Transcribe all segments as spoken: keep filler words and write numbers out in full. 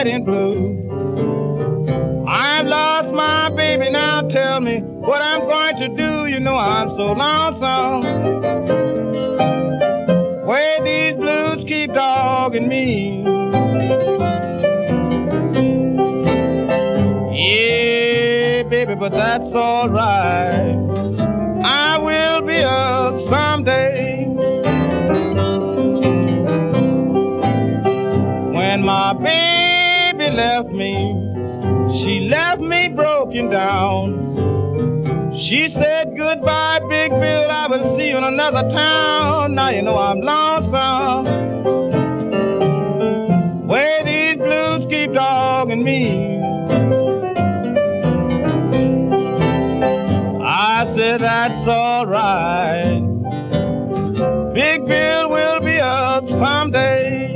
in blue. I've lost my baby, now tell me what I'm going to do. You know I'm so lonesome. Where these blues keep dogging me. Yeah, baby, but that's all right. I will be up someday. When my baby left me, she left me broken down. She said goodbye, Big Bill, I will see you in another town. Now you know I'm lonesome. Where these blues keep dogging me. I said that's all right. Big Bill will be up someday.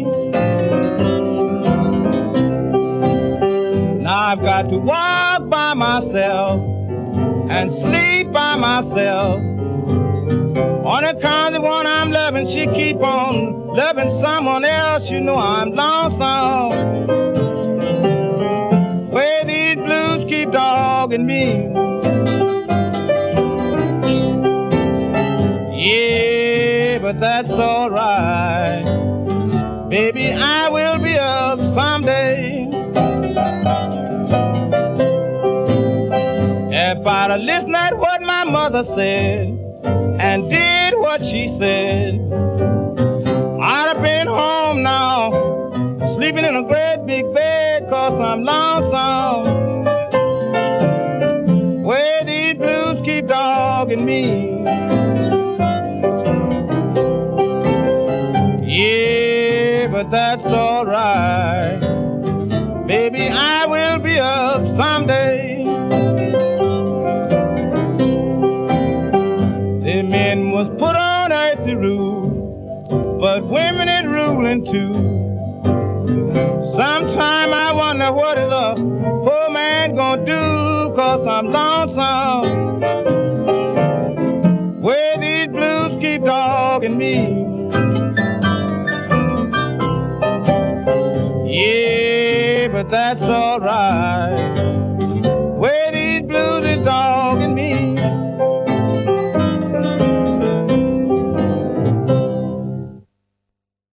Now I've got to walk by myself and sleep by myself. On account of the one I'm loving, she keep on loving someone else. You know I'm lonesome. Where these blues keep dogging me. Yeah, but that's all right. Baby, I will be up someday. If I'd have listened at what my mother said and did what she said, I'd have been home now, sleeping in a great big bed, 'cause I'm lonesome. Where these blues keep dogging me. Yeah, but that's all right. Baby, I will be up someday. The men was put on earth to rule, but women is ruling too. Sometime I wonder what is a poor man gonna do, 'cause I'm lonesome. Where these blues keep dogging me. Yeah, but that's all right.